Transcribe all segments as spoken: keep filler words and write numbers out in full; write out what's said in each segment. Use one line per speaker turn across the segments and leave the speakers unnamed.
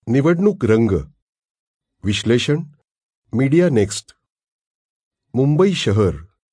निवडणूक रंग. विश्लेषण मीडिया नेक्स्ट. मुंबई शहर.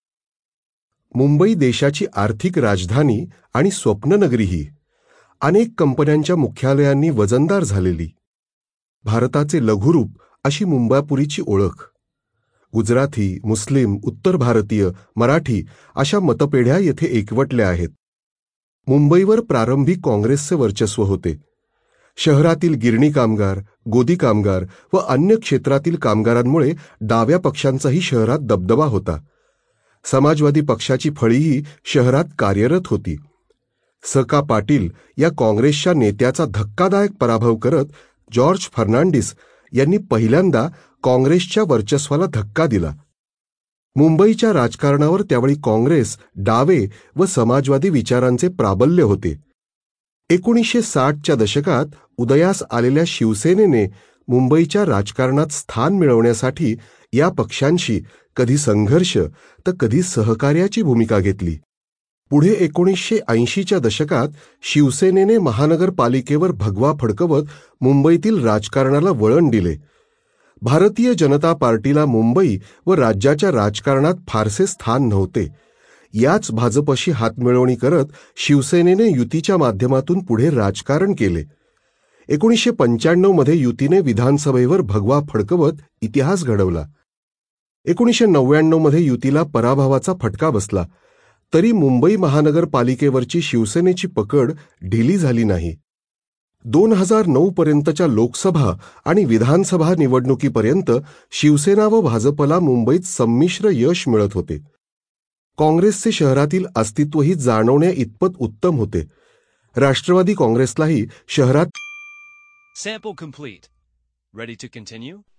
मुंबई देशाची आर्थिक राजधानी आणि स्वप्ननगरी ही. अनेक कंपन्यांच्या मुख्यालयांनी वजनदार झालेली. भारताचे लघुरूप अशी मुंबापुरीची ओळख. गुजराथी, मुस्लिम, उत्तर भारतीय, मराठी अशा मतपेढ्या येथे एकवटल्या आहेत. मुंबईवर प्रारंभी काँग्रेसचे वर्चस्व होते. शहरातील गिरणी कामगार, गोदी कामगार व अन्य क्षेत्रातील कामगारांमुळे डाव्या पक्षांचाही शहरात दबदबा होता. समाजवादी पक्षाची फळीही शहरात कार्यरत होती. स का पाटील या काँग्रेसच्या नेत्याचा धक्कादायक पराभव करत जॉर्ज फर्नांडिस यांनी पहिल्यांदा काँग्रेसच्या वर्चस्वाला धक्का दिला. मुंबईच्या राजकारणावर त्यावेळी काँग्रेस, डावे व समाजवादी विचारांचे प्राबल्य होते. एकोणीसशे साठच्या दशकात उदयास आलेल्या शिवसेनेने मुंबईच्या राजकारणात स्थान मिळवण्यासाठी या पक्षांशी कधी संघर्ष तर कधी सहकार्याची भूमिका घेतली. पुढे एकोणीसशे ऐंशीच्या दशकात शिवसेनेने महानगरपालिकेवर भगवा फडकवत मुंबईतील राजकारणाला वळण दिले. भारतीय जनता पार्टीला मुंबई व राज्याच्या राजकारणात फारसे स्थान नव्हते. याच भाजपशी हातमिळवणी करत शिवसेनेने युतीच्या माध्यमातून पुढे राजकारण केले. एकोणीसशे पंच्याण्णव मध्ये युतीने विधानसभेवर भगवा फडकवत इतिहास घडवला. एकोणीसशे नव्याण्णव मध्ये युतीला पराभवाचा फटका बसला, तरी मुंबई महानगरपालिकेवरची शिवसेनेची पकड ढिली झाली नाही. दोन हजार नऊ पर्यंतच्या लोकसभा आणि विधानसभा निवडणुकीपर्यंत शिवसेना व भाजपला मुंबईत संमिश्र यश मिळत होते. काँग्रेसचे शहरातील अस्तित्वही जाणवण्या इतपत उत्तम होते. राष्ट्रवादी काँग्रेसलाही शहरात
Sample complete. Ready to continue?